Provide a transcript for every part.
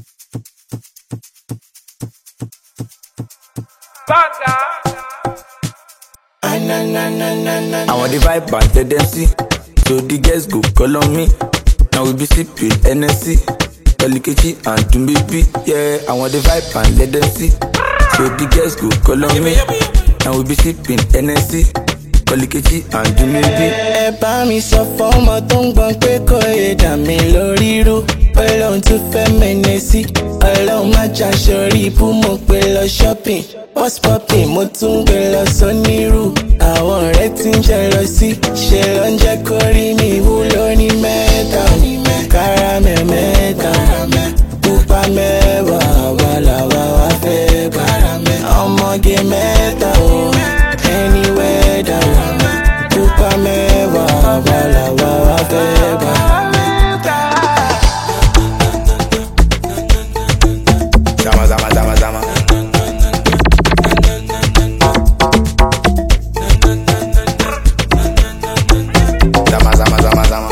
I want the vibe and tell them see. So the girls go call on me. Now we be sipping NSC, Olikechi and Tumbibi. Yeah, I want the vibe and let them see. So the girls go call on me. Now we be sipping NSC, Olikechi and Tumbibi. Ẹ bá mi sọ fọ́mọ tó ń gbọ́n pé kò yé dà mí lórí rú. Ọlọ́run tún fẹ́ mẹ́nẹ́ sí. Ọlọ́run má jà sórí ibú mo pé lọ shopping. What's popping mo tún gbé lọ sọ́nírù. Àwọn ọ̀rẹ́ tí ń jẹ lọ sí. Ṣé ló ń jẹ́ kó rí mi wú lóní mẹ́ta? Kárámẹ̀ mẹ́ta. Pupa mẹ́wàá wà làwa wá fẹ́ gbà. Ọmọge mẹ́ta o, anywhere down. Pupa mẹ́wàá wà làwa wá fẹ́ gbà. Zama, zama, zama, zama. Zama, zama, zama, zama.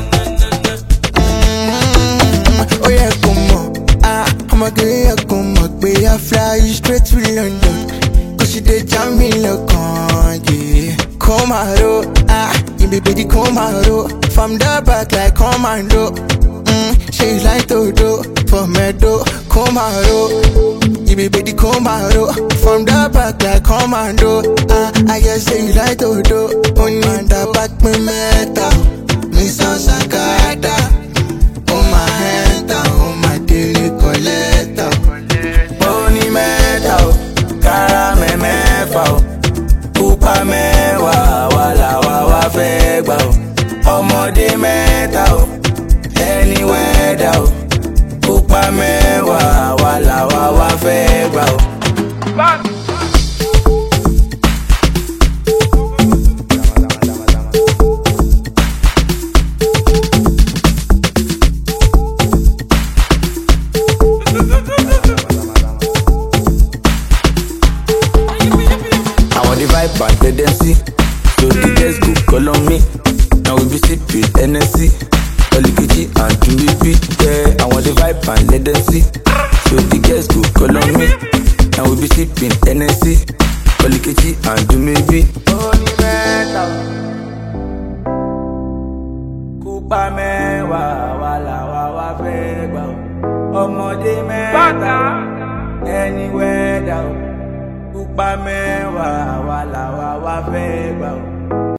Oh yeah, come on. I'ma get ya come on. Baby, I fly you straight to London. Cause you did jam me look on, yeah. Come out, you be baby, come out. From the back like commando. She like to do for me do. Come out, you be baby, come out. From the back like commando. I guess you like to do. On the back me meta, me so sakata. On my hand, on my daily collector. Oni mẹ́ta o, kárámẹ̀ mẹ́fà o, pupa mẹ́wàá wà làwa wá fẹ́ gbà o. Ọmọdé mẹ́ta o, anywhere down o, pupa mẹ́wàá wà làwa wá fẹ́ gbà o. I want the vibe and tell them see. So the girls go call on me. Now we be sipping NSC, Olikechi and Tumbibi. Yeah, I want the vibe and let them see. So the girls go call on me. Now we be sipping NSC, Olikechi and Tumbibi. Oni mẹ́ta o, pupa mẹ́wàá wà làwa wá fẹ́ gbà o. Ọmọdé mẹ́ta o, anywhere down o. Pupa mẹ́wàá wà làwa wá fẹ́ gbà o.